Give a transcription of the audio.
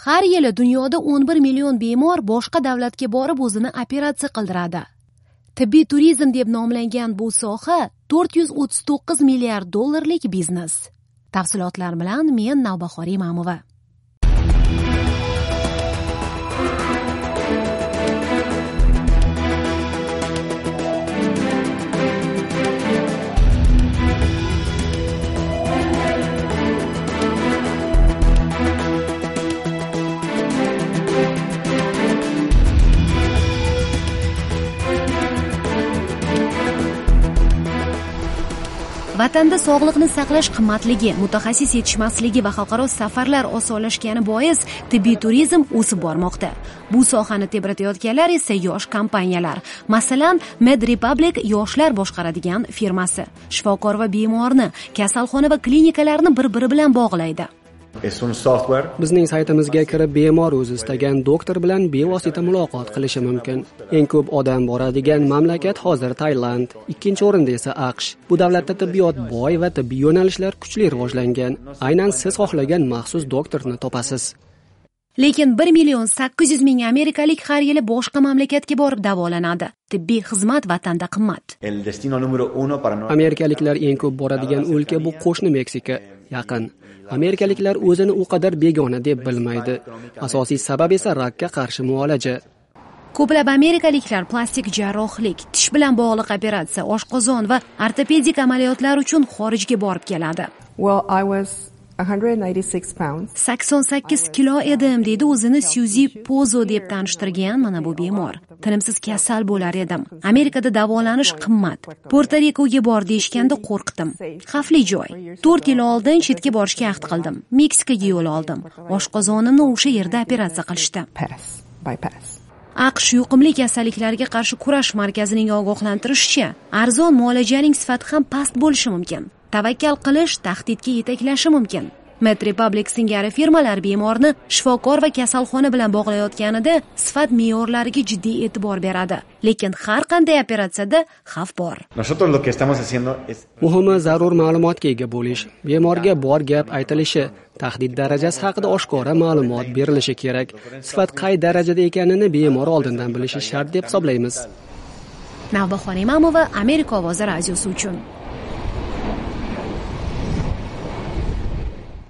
Har yili dunyoda 11 million bemor boshqa davlatga borib o'zini operatsiya qildiradi. Tibbiy turizm deb nomlangan bu soha 439 milliard dollarlik biznes. Tafsilotlar bilan men Navbahor Imamova. Vatanda sog'liqni saqlash qimmatligi, mutaxassis yetishmasligi va xalqaro safarlar osonlashgani bois tibbiy turizm o'sib bormoqda. Bu sohani tebratayotganlar esa yosh kompaniyalar. Masalan, MedRepublic yoshlar boshqaradigan firmasi. Shifokor va bemorni, kasalxona va klinikalarni bir-biri bilan bog'laydi. Bizning saytimizga kirib bemor o'zi istagan doktor bilan bevosita muloqot qilishi mumkin. Eng ko'p odam boradigan mamlakat hozir Tailand, ikkinchi o'rinda esa AQSh. Bu davlatda tibbiyot boy va tibbiy yo'nalishlar kuchli rivojlangan. Aynan siz xohlagan maxsus doktorni topasiz. Lekin 1.800.000 amerikalik har yili boshqa mamlakatga borib davolanadi. Tibbiy xizmat vatanda qimmat. Amerikaliklar eng ko'p boradigan o'lka bu qo'shni Meksika, yaqin. Amerikaliklar o'zini u qadar begona deb bilmaydi. Asosiy sabab esa rakka qarshi muolaja. Ko'plab amerikaliklar plastik jarrohlik, tish bilan bog'liq operatsiya, oshqozon va ortopedik amaliyotlar uchun xorijga borib keladi. 88 kilo edim, deydi o'zini Suzy Pozo deb tanishtirgan mana bu bemor. Tinimsiz kasal bo'lar edim. Amerikada davolanish qimmat. Puerto-Rikoga bor deyishganda qo'rqdim. Xavfli joy. 4 yil oldin chetga borishga ahd qildim. Meksikaga yo'l oldim. Oshqozonimni o'sha yerda operatsiya qilishdi. AQSh yuqumli kasalliklarga qarshi kurash markazining ogohlantirishicha, arzon muolajaning sifati ham past bo'lishi mumkin. Tavakkal qilish tahdidga yetaklashi mumkin. MedRepublic singari firmalar bemorni shifokor va kasalxona bilan bog'layotganida sifat me'yorlariga jiddiy e'tibor beradi. Lekin har qanday operatsiyada xavf bor. Muhimi zarur ma'lumotga ega bo'lish. Bemorga bor gap aytilishi, tahdid darajasi haqida oshkora ma'lumot berilishi kerak. Sifat qay darajada ekanini bemor oldindan bilishi shart deb hisoblaymiz. Navbahor Imamova, Amerika ovozi radiosi uchun.